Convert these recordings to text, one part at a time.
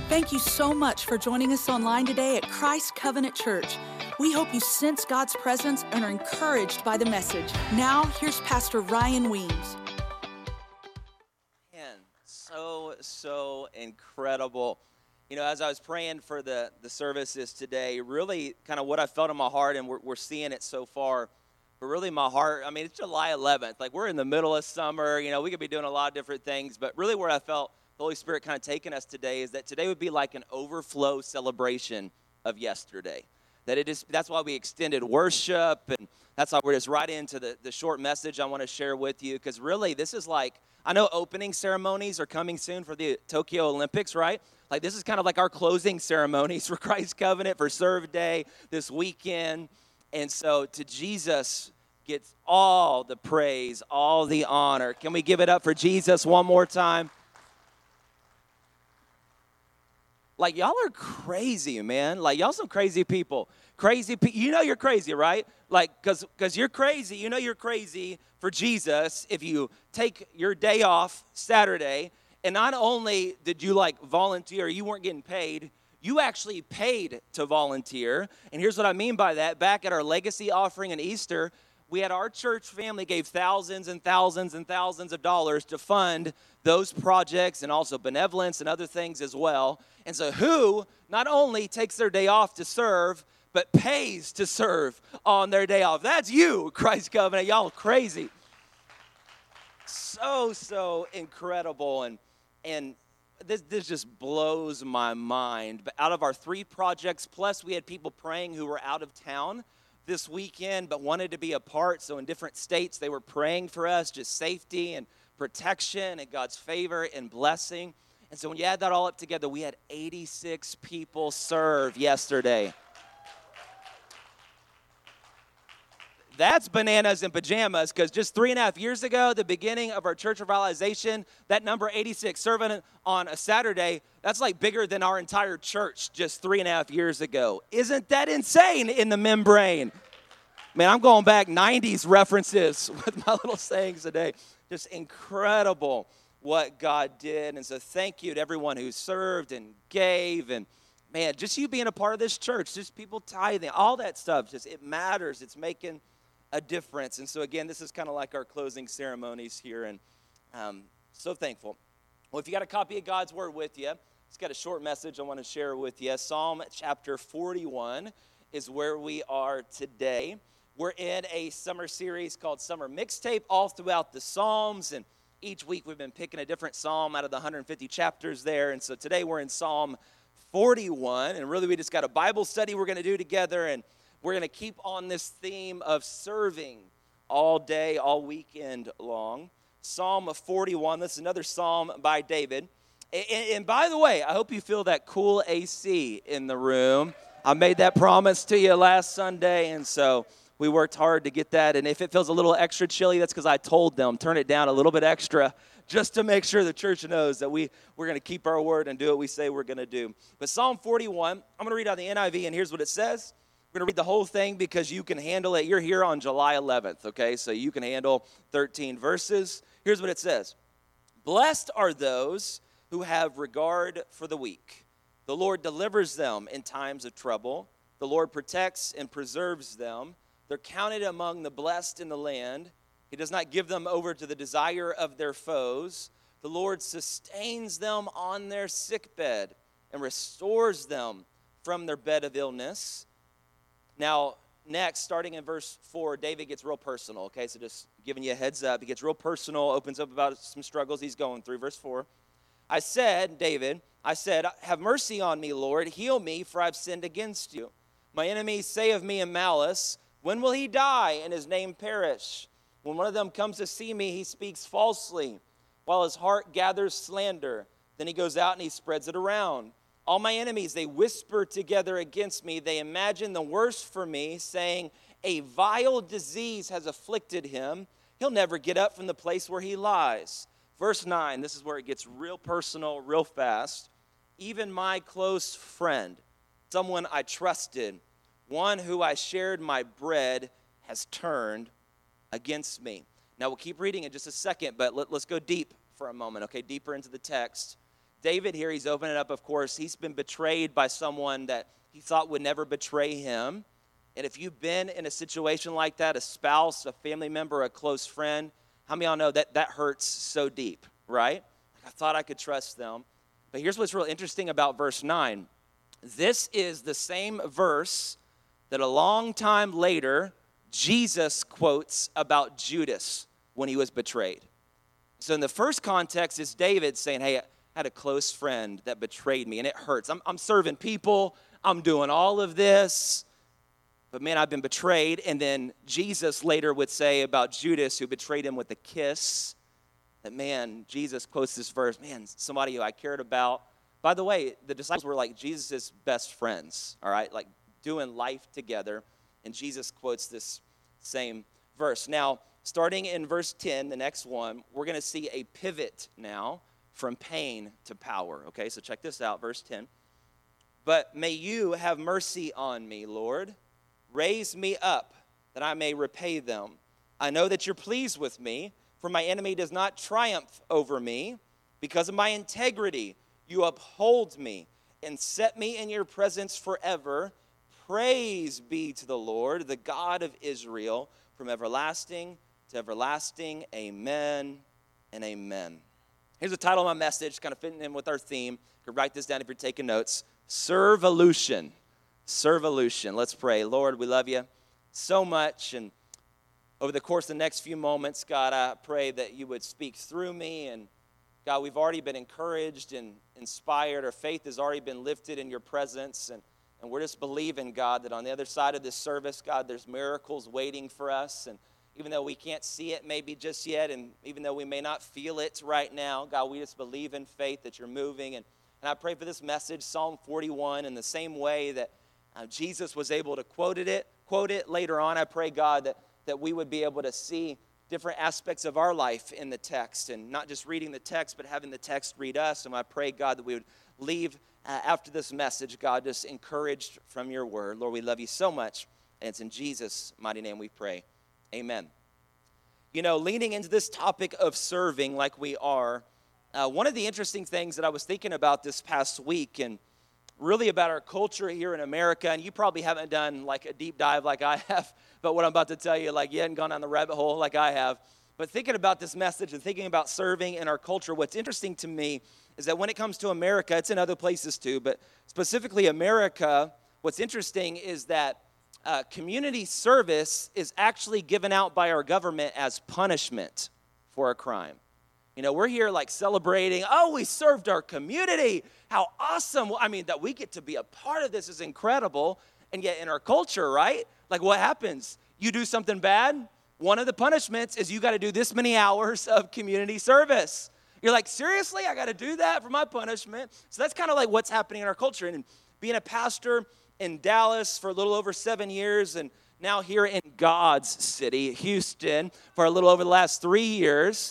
Thank you so much for joining us online today at Christ Covenant Church. We hope you sense God's presence and are encouraged by the message. Now, here's Pastor Ryan Weems. Man, so incredible. You know, as I was praying for the services today, really kind of what I felt in my heart, and we're seeing it so far, but really my heart, I mean, it's July 11th. Like, we're in the middle of summer. You know, we could be doing a lot of different things, but really where I felt the Holy Spirit kind of taking us today is that today would be like an overflow celebration of yesterday. That's why we extended worship, and that's why we're just right into the short message I want to share with you, because really this is like, I know opening ceremonies are coming soon for the Tokyo Olympics, right? Like, this is kind of like our closing ceremonies for Christ Covenant, for Serve Day this weekend. And so to Jesus gets all the praise, all the honor. Can we give it up for Jesus one more time? Like, y'all are crazy, man. Like, y'all some crazy people. You know you're crazy, right? Like, because you're crazy. You know you're crazy for Jesus if you take your day off Saturday, and not only did you, like, volunteer, you weren't getting paid, you actually paid to volunteer. And here's what I mean by that. Back at our legacy offering in Easter, we had our church family gave thousands and thousands and thousands of dollars to fund those projects and also benevolence and other things as well. And so who not only takes their day off to serve, but pays to serve on their day off? That's you, Christ Covenant. Y'all crazy. So incredible. And this just blows my mind. But out of our 3 projects, plus we had people praying who were out of town this weekend but wanted to be a part. So in different states, they were praying for us, just safety and protection and God's favor and blessing. And so when you add that all up together, we had 86 people serve yesterday. That's bananas in pajamas, because just 3.5 years ago, the beginning of our Church Revitalization, that number 86 serving on a Saturday, that's like bigger than our entire church just 3.5 years ago. Isn't that insane in the membrane? Man, I'm going back 90s references with my little sayings today. Just incredible what God did. And so thank you to everyone who served and gave. And man, just you being a part of this church, just people tithing, all that stuff, just it matters. It's making a difference. And so again, this is kind of like our closing ceremonies here, and so thankful. Well, if you got a copy of God's Word with you, it's got a short message I want to share with you. Psalm chapter 41 is where we are today. We're in a summer series called Summer Mixtape, all throughout the Psalms, and each week we've been picking a different psalm out of the 150 chapters there. And so today we're in Psalm 41, and really we just got a Bible study we're going to do together, and we're going to keep on this theme of serving all day, all weekend long. Psalm 41, this is another psalm by David. And by the way, I hope you feel that cool AC in the room. I made that promise to you last Sunday, and so we worked hard to get that. And if it feels a little extra chilly, that's because I told them, turn it down a little bit extra, just to make sure the church knows that we're going to keep our word and do what we say we're going to do. But Psalm 41, I'm going to read out the NIV, and here's what it says. We're going to read the whole thing because you can handle it. You're here on July 11th, okay? So you can handle 13 verses. Here's what it says. Blessed are those who have regard for the weak. The Lord delivers them in times of trouble. The Lord protects and preserves them. They're counted among the blessed in the land. He does not give them over to the desire of their foes. The Lord sustains them on their sickbed and restores them from their bed of illness. Now, next, starting in verse 4, David gets real personal, okay? So just giving you a heads up. He gets real personal, opens up about some struggles he's going through. Verse 4, David, have mercy on me, Lord. Heal me, for I've sinned against you. My enemies say of me in malice, when will he die and his name perish? When one of them comes to see me, he speaks falsely, while his heart gathers slander. Then he goes out and he spreads it around. All my enemies, they whisper together against me. They imagine the worst for me, saying, a vile disease has afflicted him. He'll never get up from the place where he lies. Verse 9, this is where it gets real personal, real fast. Even my close friend, someone I trusted, one who I shared my bread, has turned against me. Now, we'll keep reading in just a second, but let's go deep for a moment, okay? Deeper into the text. David here, he's opening up, of course, he's been betrayed by someone that he thought would never betray him. And if you've been in a situation like that, a spouse, a family member, a close friend, how many of y'all know that that hurts so deep, right? I thought I could trust them. But here's what's real interesting about verse 9. This is the same verse that a long time later, Jesus quotes about Judas when he was betrayed. So in the first context, it's David saying, hey, I had a close friend that betrayed me, and it hurts. I'm serving people. I'm doing all of this. But man, I've been betrayed. And then Jesus later would say about Judas, who betrayed him with a kiss, that, man, Jesus quotes this verse, man, somebody who I cared about. By the way, the disciples were like Jesus' best friends, all right, like doing life together. And Jesus quotes this same verse. Now, starting in verse 10, the next one, we're going to see a pivot now from pain to power. Okay, so check this out, verse 10. But may you have mercy on me, Lord. Raise me up that I may repay them. I know that you're pleased with me, for my enemy does not triumph over me. Because of my integrity, you uphold me and set me in your presence forever. Praise be to the Lord, the God of Israel, from everlasting to everlasting. Amen and amen. Here's the title of my message, kind of fitting in with our theme. You can write this down if you're taking notes. Servolution. Servolution. Let's pray. Lord, we love you so much, and over the course of the next few moments, God, I pray that you would speak through me. And God, we've already been encouraged and inspired. Our faith has already been lifted in your presence. And we're just believing, God, that on the other side of this service, God, there's miracles waiting for us. And even though we can't see it maybe just yet, and even though we may not feel it right now, God, we just believe in faith that you're moving. And I pray for this message, Psalm 41, in the same way that Jesus was able to quote it later on. I pray, God, that we would be able to see different aspects of our life in the text, and not just reading the text, but having the text read us. And I pray, God, that we would leave after this message, God, just encouraged from your word. Lord, we love you so much, and it's in Jesus' mighty name we pray. Amen. You know, leaning into this topic of serving like we are, one of the interesting things that I was thinking about this past week, and really about our culture here in America, and you probably haven't done like a deep dive like I have, but what I'm about to tell you, like you hadn't gone down the rabbit hole like I have. But thinking about this message and thinking about serving in our culture, what's interesting to me is that when it comes to America, it's in other places too, but specifically America, what's interesting is that community service is actually given out by our government as punishment for a crime. You know, we're here like celebrating, oh, we served our community. How awesome. I mean, that we get to be a part of this is incredible. And yet in our culture, right? Like what happens? You do something bad. One of the punishments is you got to do this many hours of community service. You're like, seriously? I got to do that for my punishment? So that's kind of like what's happening in our culture. And being a pastor in Dallas for a little over 7 years, and now here in God's city, Houston, for a little over the last 3 years,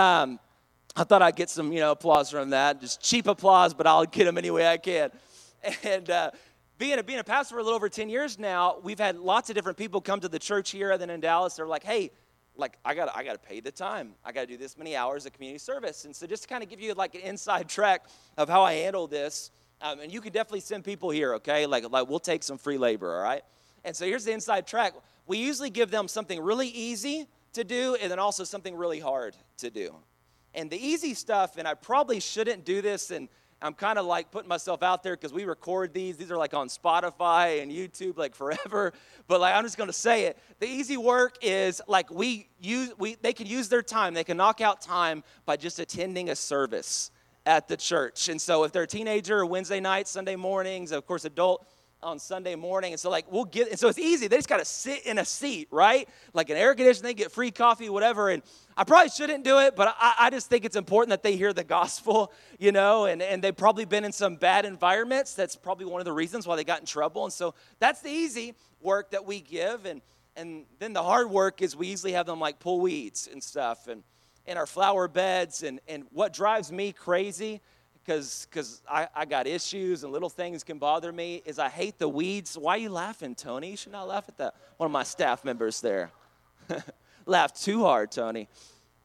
I thought I'd get some, applause from that. Just cheap applause, but I'll get them any way I can. And being a pastor for a little over 10 years now, we've had lots of different people come to the church here and then in Dallas. They're like, hey, like I got to pay the time. I got to do this many hours of community service. And so just to kind of give you like an inside track of how I handle this, and you can definitely send people here, okay? Like we'll take some free labor, all right? And so here's the inside track. We usually give them something really easy to do and then also something really hard to do. And the easy stuff, and I probably shouldn't do this, and I'm kind of like putting myself out there because we record these. These are like on Spotify and YouTube like forever. But like I'm just going to say it. The easy work is like they can use their time. They can knock out time by just attending a service at the church. And so if they're a teenager, Wednesday nights, Sunday mornings, of course adult on Sunday morning. And so like and so it's easy. They just got to sit in a seat, right? Like an air conditioner, they get free coffee, whatever. And I probably shouldn't do it, but I just think it's important that they hear the gospel, and they've probably been in some bad environments. That's probably one of the reasons why they got in trouble. And so that's the easy work that we give. And then the hard work is we usually have them like pull weeds and stuff and in our flower beds. And what drives me crazy, because I got issues and little things can bother me, is I hate the weeds. Why are you laughing, Tony? You should not laugh at that. One of my staff members there. Laughed too hard, Tony.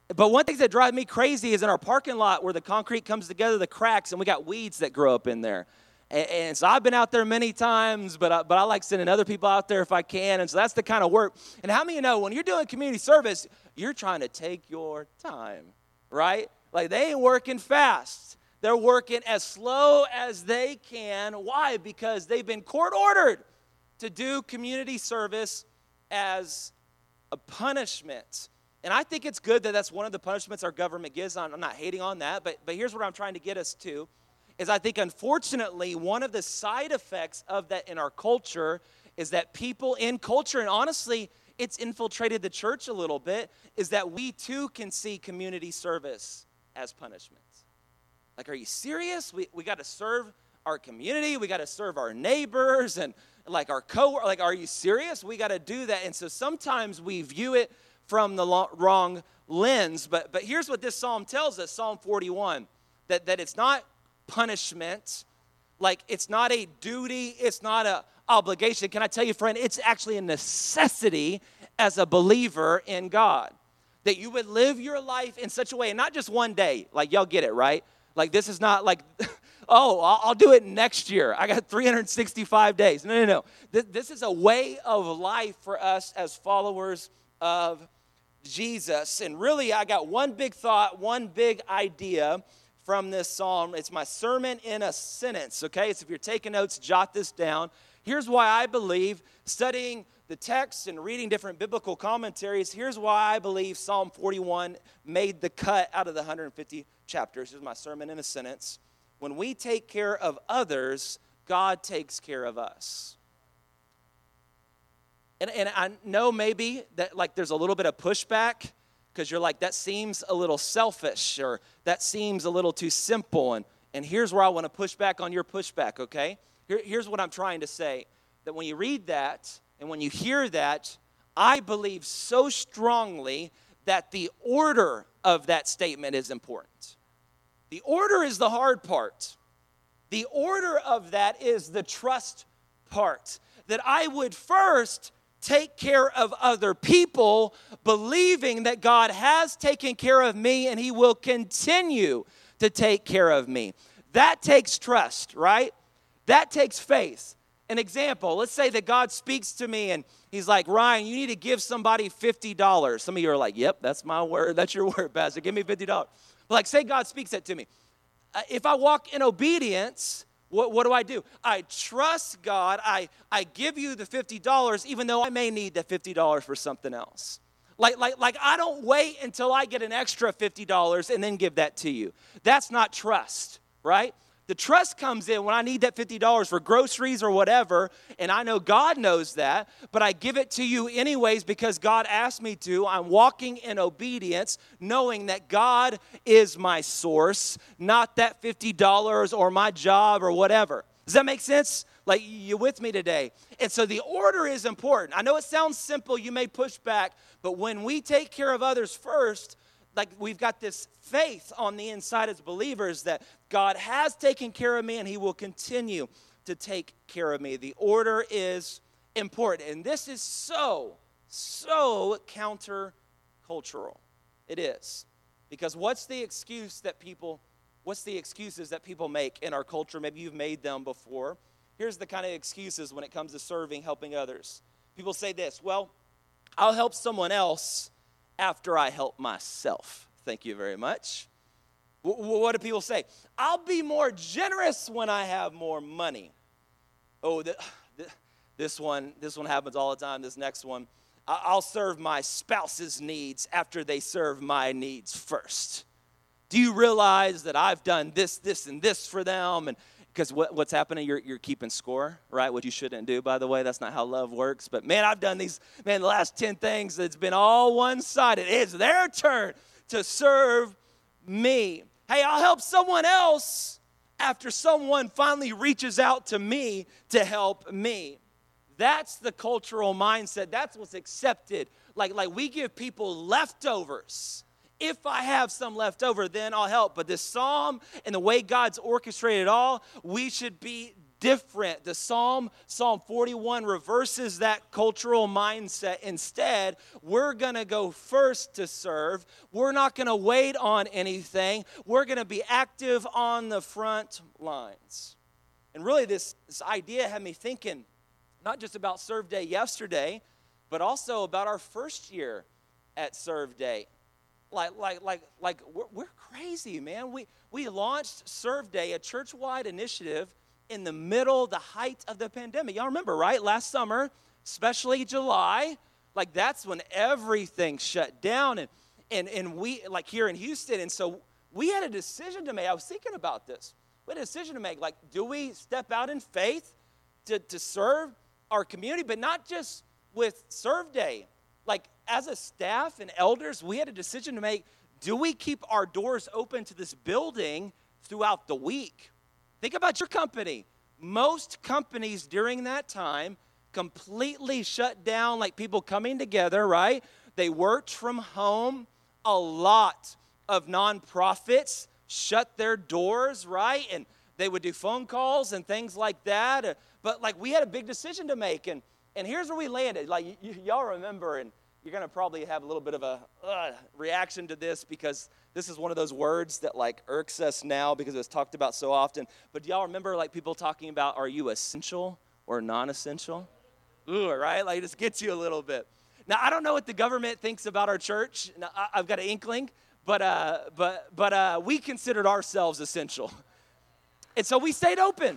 But one thing that drives me crazy is in our parking lot where the concrete comes together, the cracks, and we got weeds that grow up in there. And so I've been out there many times, but I like sending other people out there if I can. And so that's the kind of work. And how many of you know when you're doing community service, you're trying to take your time, right? Like they ain't working fast. They're working as slow as they can. Why? Because they've been court-ordered to do community service as a punishment. And I think it's good that that's one of the punishments our government gives. I'm not hating on that, but here's what I'm trying to get us to, is I think unfortunately one of the side effects of that in our culture is that people in culture, and honestly, it's infiltrated the church a little bit, is that we too can see community service as punishment. Like, are you serious? We got to serve our community. We got to serve our neighbors and like our co-workers. Like, are you serious? We got to do that. And so sometimes we view it from the wrong lens. But here's what this psalm tells us, Psalm 41, that it's not punishment. Like, it's not a duty. It's not an obligation. Can I tell you, friend, it's actually a necessity as a believer in God. That you would live your life in such a way, and not just one day. Like, y'all get it, right? Like, this is not like, oh, I'll do it next year. I got 365 days. No. This is a way of life for us as followers of Jesus. And really, I got one big thought, one big idea from this psalm. It's my sermon in a sentence, okay? So if you're taking notes, jot this down. Here's why I believe, studying the text and reading different biblical commentaries, here's why I believe Psalm 41 made the cut out of the 150 chapters. Here's my sermon in a sentence. When we take care of others, God takes care of us. And I know maybe that like there's a little bit of pushback because you're like, that seems a little selfish or that seems a little too simple. And here's where I want to push back on your pushback, okay? Here's what I'm trying to say. That when you read that and when you hear that, I believe so strongly that the order of that statement is important. The order is the hard part. The order of that is the trust part. That I would first take care of other people, believing that God has taken care of me and he will continue to take care of me. That takes trust, right? That takes faith. An example, let's say that God speaks to me and he's like, Ryan, you need to give somebody $50. Some of you are like, yep, that's my word. That's your word, Pastor. Give me $50. But like, say God speaks that to me. If I walk in obedience, what do? I trust God. I give you the $50 even though I may need the $50 for something else. Like I don't wait until I get an extra $50 and then give that to you. That's not trust, right? The trust comes in when I need that $50 for groceries or whatever, and I know God knows that, but I give it to you anyways because God asked me to. I'm walking in obedience, knowing that God is my source, not that $50 or my job or whatever. Does that make sense? Like, you with me today? And so the order is important. I know it sounds simple. You may push back, but when we take care of others first, like we've got this faith on the inside as believers that God has taken care of me and he will continue to take care of me. The order is important. And this is so countercultural. It is. Because what's the excuses that people make in our culture? Maybe you've made them before. Here's the kind of excuses when it comes to serving, helping others. People say this, well, I'll help someone else after I help myself. Thank you very much. What do people say? I'll be more generous when I have more money. Oh, this one happens all the time. This next one, I'll serve my spouse's needs after they serve my needs first. Do you realize that I've done this, and this for them? And because what's happening, you're keeping score, right? What you shouldn't do, by the way. That's not how love works. But, man, I've done the last 10 things that's been all one-sided. It's their turn to serve me. Hey, I'll help someone else after someone finally reaches out to me to help me. That's the cultural mindset. That's what's accepted. Like we give people leftovers. If I have some left over, then I'll help. But this psalm and the way God's orchestrated it all, we should be different. The Psalm 41 reverses that cultural mindset. Instead, we're going to go first to serve. We're not going to wait on anything. We're going to be active on the front lines. And really, this idea had me thinking not just about Serve Day yesterday, but also about our first year at Serve Day. We're crazy, man. We launched Serve Day, a church-wide initiative, in the height of the pandemic. Y'all remember, right? Last summer, especially July, that's when everything shut down, and we, here in Houston, and so we had a decision to make. I was thinking about this. We had a decision to make, do we step out in faith to serve our community, but not just with Serve Day. As a staff and elders, we had a decision to make. Do we keep our doors open to this building throughout the week? Think about your company. Most companies during that time completely shut down, people coming together, right? They worked from home. A lot of nonprofits shut their doors, right? And they would do phone calls and things like that. But we had a big decision to make. And here's where we landed. Y'all remember, and you're going to probably have a little bit of a reaction to this because this is one of those words that irks us now because it was talked about so often. But do y'all remember people talking about, are you essential or non-essential? Ooh, right? It just gets you a little bit. Now, I don't know what the government thinks about our church. Now, I've got an inkling, but we considered ourselves essential. And so we stayed open.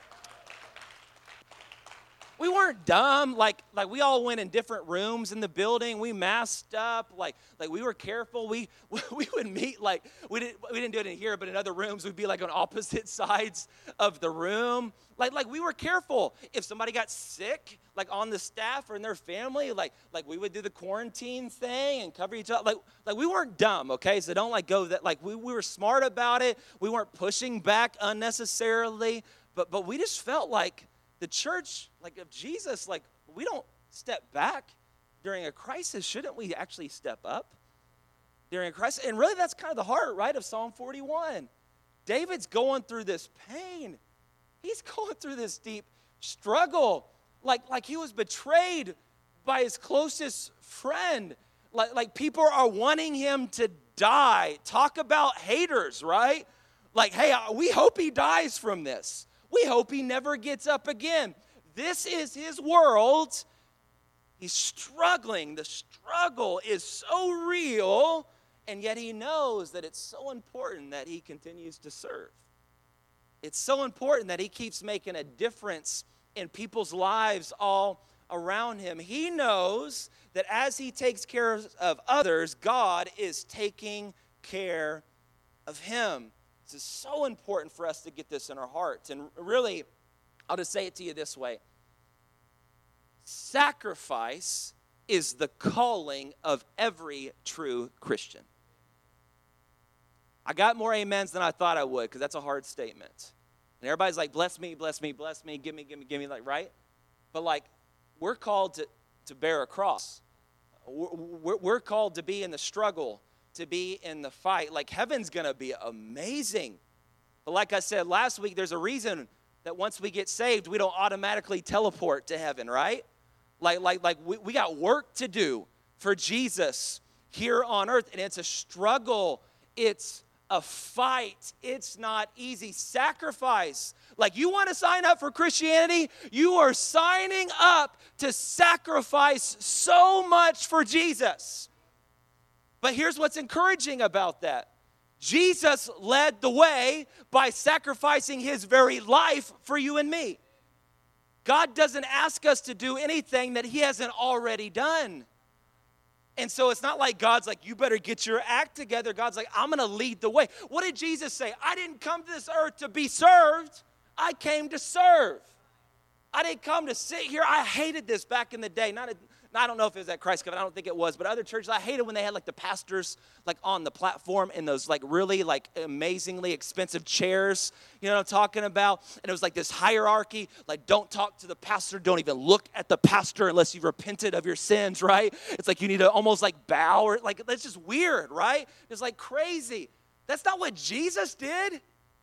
We weren't dumb. We all went in different rooms in the building. We masked up. We were careful. We would meet. We didn't do it in here, but in other rooms, we'd be on opposite sides of the room. We were careful. If somebody got sick, on the staff or in their family, we would do the quarantine thing and cover each other. We weren't dumb. Okay, so don't go that. We were smart about it. We weren't pushing back unnecessarily. But we just felt the church, of Jesus, we don't step back during a crisis. Shouldn't we actually step up during a crisis? And really, that's kind of the heart, right, of Psalm 41. David's going through this pain. He's going through this deep struggle. He was betrayed by his closest friend. People are wanting him to die. Talk about haters, right? Hey, we hope he dies from this. We hope he never gets up again. This is his world. He's struggling. The struggle is so real, and yet he knows that it's so important that he continues to serve. It's so important that he keeps making a difference in people's lives all around him. He knows that as he takes care of others, God is taking care of him. This is so important for us to get this in our hearts. And really, I'll just say it to you this way. Sacrifice is the calling of every true Christian. I got more amens than I thought I would because that's a hard statement. And everybody's bless me, bless me, bless me, give me, right? But we're called to bear a cross. We're called to be in the struggle, to be in the fight. Heaven's going to be amazing. But like I said last week, there's a reason that once we get saved, we don't automatically teleport to heaven, right? We got work to do for Jesus here on earth, and it's a struggle. It's a fight. It's not easy. Sacrifice. You want to sign up for Christianity? You are signing up to sacrifice so much for Jesus. But here's what's encouraging about that. Jesus led the way by sacrificing his very life for you and me. God doesn't ask us to do anything that he hasn't already done. And so it's not God's you better get your act together. God's I'm going to lead the way. What did Jesus say? I didn't come to this earth to be served. I came to serve. I didn't come to sit here. I hated this back in the day. I don't know if it was at Christ Covenant. I don't think it was. But other churches, I hated when they had the pastors on the platform in those really amazingly expensive chairs. You know what I'm talking about? And it was this hierarchy. Don't talk to the pastor. Don't even look at the pastor unless you've repented of your sins, right? It's you need to almost bow or that's just weird, right? It's crazy. That's not what Jesus did.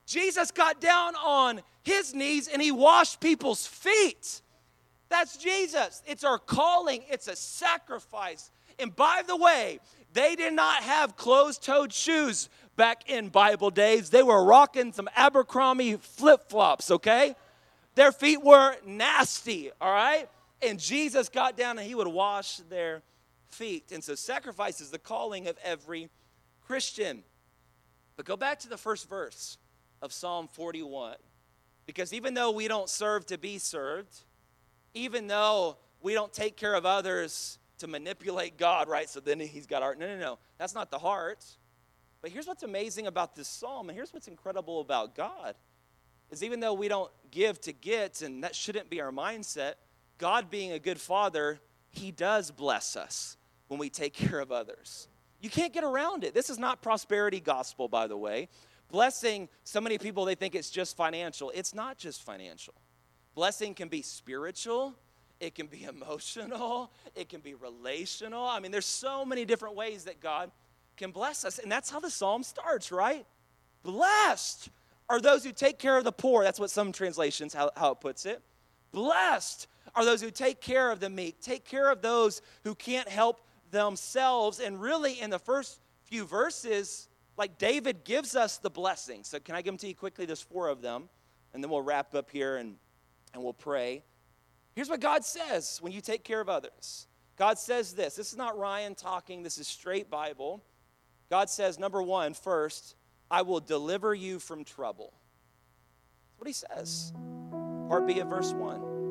Jesus got down on his knees and he washed people's feet. That's Jesus. It's our calling. It's a sacrifice. And by the way, they did not have closed-toed shoes back in Bible days. They were rocking some Abercrombie flip-flops, okay? Their feet were nasty, all right? And Jesus got down and he would wash their feet. And so sacrifice is the calling of every Christian. But go back to the first verse of Psalm 41. Because even though we don't serve to be served, even though we don't take care of others to manipulate God, right? So then he's got our, no. That's not the heart. But here's what's amazing about this psalm, and here's what's incredible about God, is even though we don't give to get, and that shouldn't be our mindset, God being a good father, he does bless us when we take care of others. You can't get around it. This is not prosperity gospel, by the way. Blessing, so many people, they think it's just financial. It's not just financial. Blessing can be spiritual. It can be emotional. It can be relational. I mean, there's so many different ways that God can bless us. And that's how the psalm starts, right? Blessed are those who take care of the poor. That's what some translations, how it puts it. Blessed are those who take care of the meek, take care of those who can't help themselves. And really, in the first few verses, like David gives us the blessing. So can I give them to you quickly? There's 4 of them. And then we'll wrap up here and we'll pray. Here's what God says when you take care of others. God says this. This is not Ryan talking. This is straight Bible. God says, number 1, first, I will deliver you from trouble. That's what he says. Part B of verse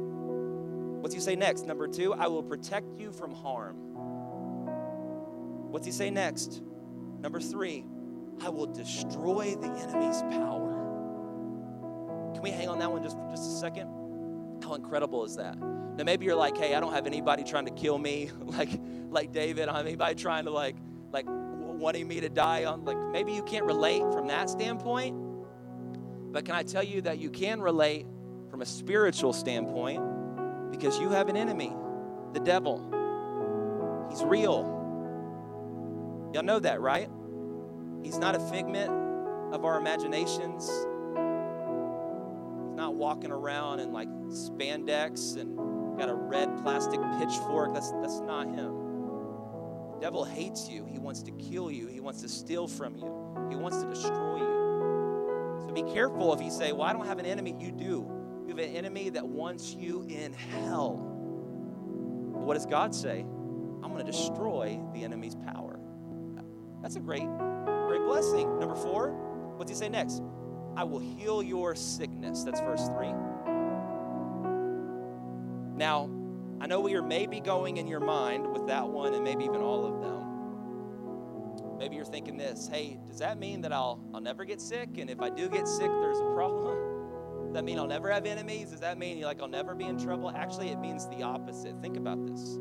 1. What's he say next? Number 2, I will protect you from harm. What's he say next? Number 3, I will destroy the enemy's power. Can we hang on that one just for just a second? How incredible is that? Now maybe you're like, hey, I don't have anybody trying to kill me like David. I don't have anybody trying to like wanting me to die on. Like maybe you can't relate from that standpoint. But can I tell you that you can relate from a spiritual standpoint, because you have an enemy, the devil. He's real. Y'all know that, right? He's not a figment of our imaginations. He's not walking around in like spandex and got a red plastic pitchfork. That's not him. The devil hates you. He wants to kill you. He wants to steal from you. He wants to destroy you. So be careful if you say, well, I don't have an enemy. You do. You have an enemy that wants you in hell. But what does God say? I'm going to destroy the enemy's power. That's a great blessing. Number 4, what's he say next? I will heal your sickness. That's verse 3. Now, I know where you're maybe going in your mind with that one and maybe even all of them. Maybe you're thinking this, hey, does that mean that I'll never get sick? And if I do get sick, there's a problem? Does that mean I'll never have enemies? Does that mean I'll never be in trouble? Actually, it means the opposite. Think about this.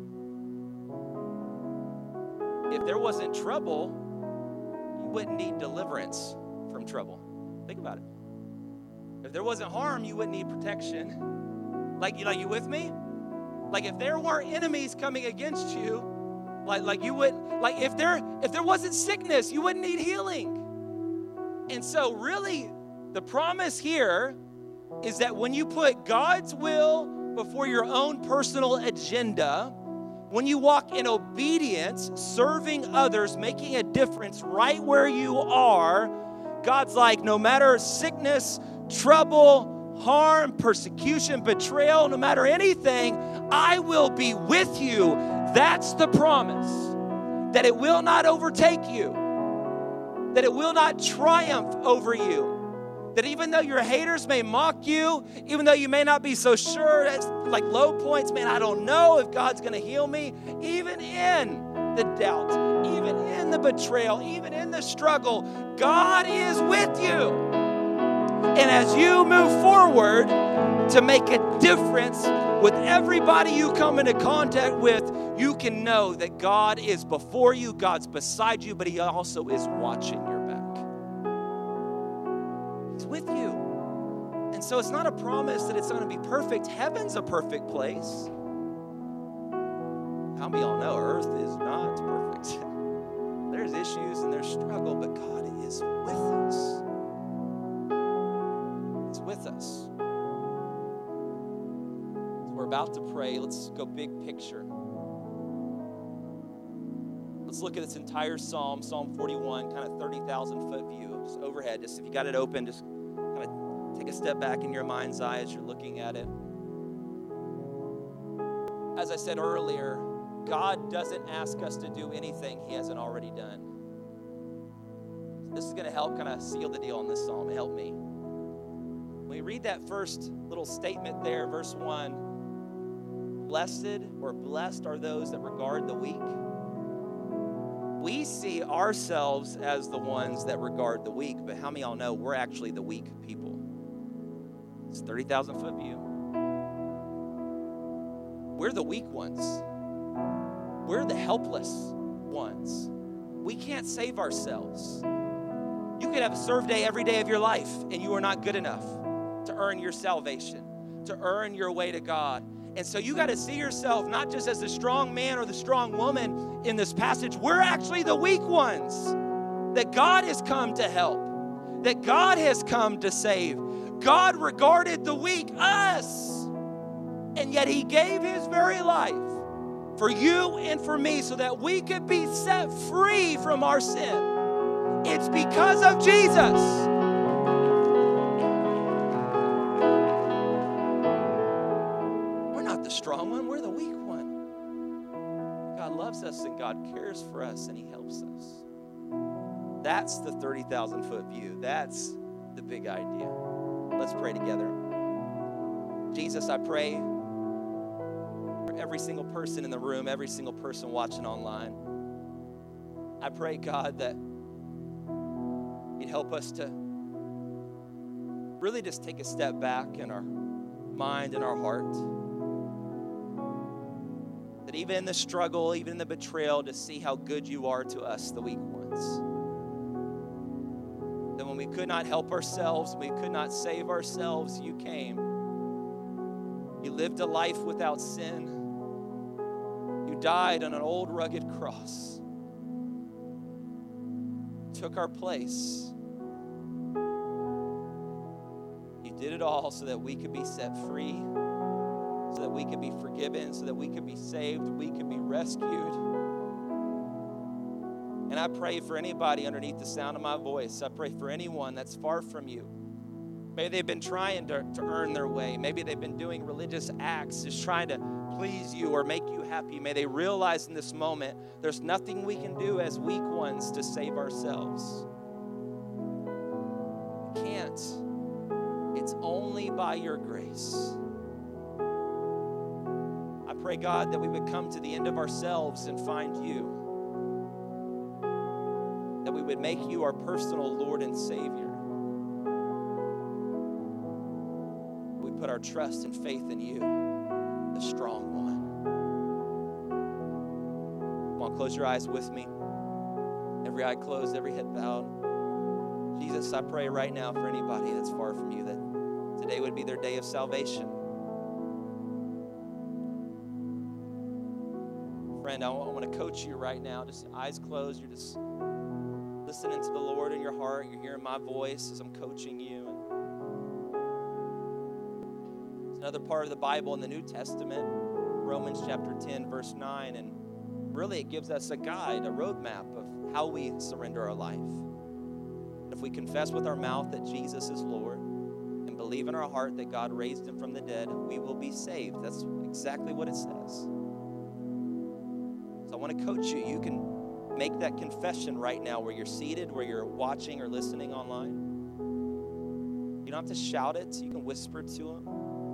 If there wasn't trouble, you wouldn't need deliverance from trouble. Think about it. If there wasn't harm, you wouldn't need protection. Like you with me? Like if there weren't enemies coming against you, you would, like if there wasn't sickness, you wouldn't need healing. And so really, the promise here is that when you put God's will before your own personal agenda, when you walk in obedience, serving others, making a difference right where you are, God's like, no matter sickness, trouble, harm, persecution, betrayal, no matter anything, I will be with you. That's the promise. That it will not overtake you. That it will not triumph over you. That even though your haters may mock you, even though you may not be so sure, it's like low points, man, I don't know if God's going to heal me. Even in the doubt, even in the betrayal, even in the struggle, God is with you. And as you move forward to make a difference with everybody you come into contact with, you can know that God is before you, God's beside you, but he also is watching your back. He's with you. And so it's not a promise that it's going to be perfect. Heaven's a perfect place. How many of y'all know earth is not perfect? There's issues and there's struggle, but God is with us. He's with us. So we're about to pray. Let's go big picture. Let's look at this entire psalm, Psalm 41, kind of 30,000 foot view, just overhead. Just if you got it open, just kind of take a step back in your mind's eye as you're looking at it. As I said earlier, God doesn't ask us to do anything He hasn't already done. This is going to help kind of seal the deal on this psalm. Help me. When we read that first little statement there, verse 1, blessed or blessed are those that regard the weak. We see ourselves as the ones that regard the weak, but how many of y'all know we're actually the weak people? It's 30,000 foot view. We're the weak ones. We're the helpless ones. We can't save ourselves. You could have a serve day every day of your life, and you are not good enough to earn your salvation, to earn your way to God. And so you got to see yourself not just as the strong man or the strong woman in this passage. We're actually the weak ones that God has come to help, that God has come to save. God regarded the weak, us, and yet He gave His very life for you and for me so that we could be set free from our sin. It's because of Jesus. The strong one, we're the weak one. God loves us and God cares for us and He helps us. That's the 30,000 foot view. That's the big idea. Let's pray together. Jesus, I pray for every single person in the room, every single person watching online. I pray, God, that You'd help us to really just take a step back in our mind and our heart. That even in the struggle, even in the betrayal, to see how good You are to us, the weak ones. That when we could not help ourselves, we could not save ourselves, You came. You lived a life without sin. You died on an old rugged cross. You took our place. You did it all so that we could be set free, so that we could be forgiven, so that we could be saved, we could be rescued. And I pray for anybody underneath the sound of my voice. I pray for anyone that's far from You. Maybe they've been trying to earn their way. Maybe they've been doing religious acts, just trying to please You or make You happy. May they realize in this moment, there's nothing we can do as weak ones to save ourselves. We can't. It's only by Your grace. I pray, God, that we would come to the end of ourselves and find You. That we would make You our personal Lord and Savior. We put our trust and faith in You, the strong one. Come on, close your eyes with me. Every eye closed, every head bowed. Jesus, I pray right now for anybody that's far from You, that today would be their day of salvation. Friend, I want to coach you right now. Just eyes closed. You're just listening to the Lord in your heart. You're hearing my voice as I'm coaching you. And it's another part of the Bible in the New Testament, Romans chapter 10, verse 9. And really it gives us a guide, a roadmap of how we surrender our life. If we confess with our mouth that Jesus is Lord and believe in our heart that God raised Him from the dead, we will be saved. That's exactly what it says. I want to coach you. You can make that confession right now where you're seated, where you're watching or listening online. You don't have to shout it. You can whisper to Him.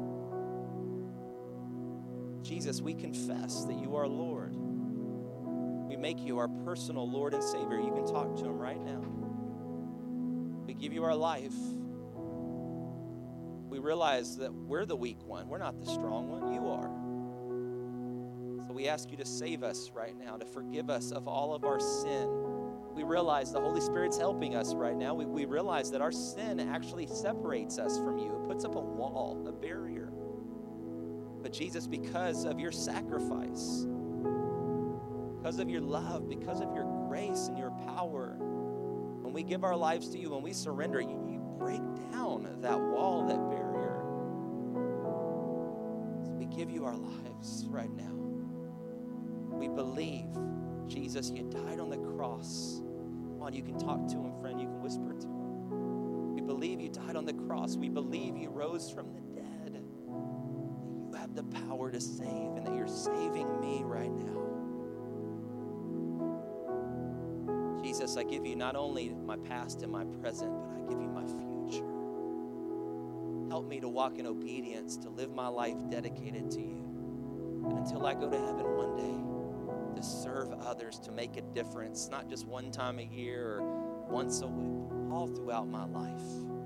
Jesus, we confess that You are Lord. We make You our personal Lord and Savior. You can talk to Him right now. We give You our life. We realize that we're the weak one. We're not the strong one. You are. So we ask You to save us right now, to forgive us of all of our sin. We realize the Holy Spirit's helping us right now. We realize that our sin actually separates us from You. It puts up a wall, a barrier. But Jesus, because of Your sacrifice, because of Your love, because of Your grace and Your power, when we give our lives to You, when we surrender, You break down that wall, that barrier. So we give you our lives right now. We believe, Jesus, you died on the cross. Come on, you can talk to him, friend. You can whisper to him. We believe you died on the cross. We believe you rose from the dead. That you have the power to save and that you're saving me right now. Jesus, I give you not only my past and my present, but I give you my future. Help me to walk in obedience, to live my life dedicated to you. And until I go to heaven one day, to serve others, to make a difference, not just one time a year or once a week, all throughout my life.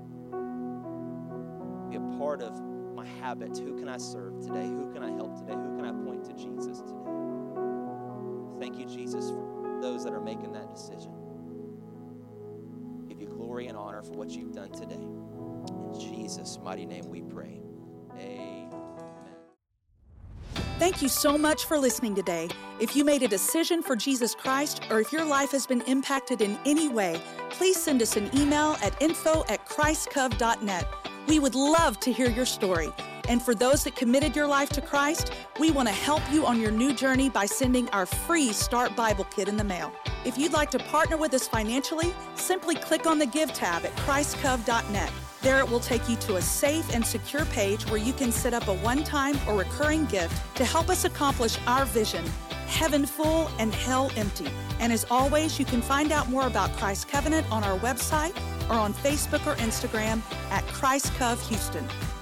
Be a part of my habits. Who can I serve today? Who can I help today? Who can I point to Jesus today? Thank you, Jesus, for those that are making that decision. Give you glory and honor for what you've done today. In Jesus' mighty name we pray. Amen. Thank you so much for listening today. If you made a decision for Jesus Christ, or if your life has been impacted in any way, please send us an email at info@christcov.net. We would love to hear your story. And for those that committed your life to Christ, we want to help you on your new journey by sending our free Start Bible Kit in the mail. If you'd like to partner with us financially, simply click on the Give tab at christcov.net. There it will take you to a safe and secure page where you can set up a one-time or recurring gift to help us accomplish our vision, heaven full and hell empty. And as always, you can find out more about Christ Covenant on our website or on Facebook or Instagram at Christ Cov Houston.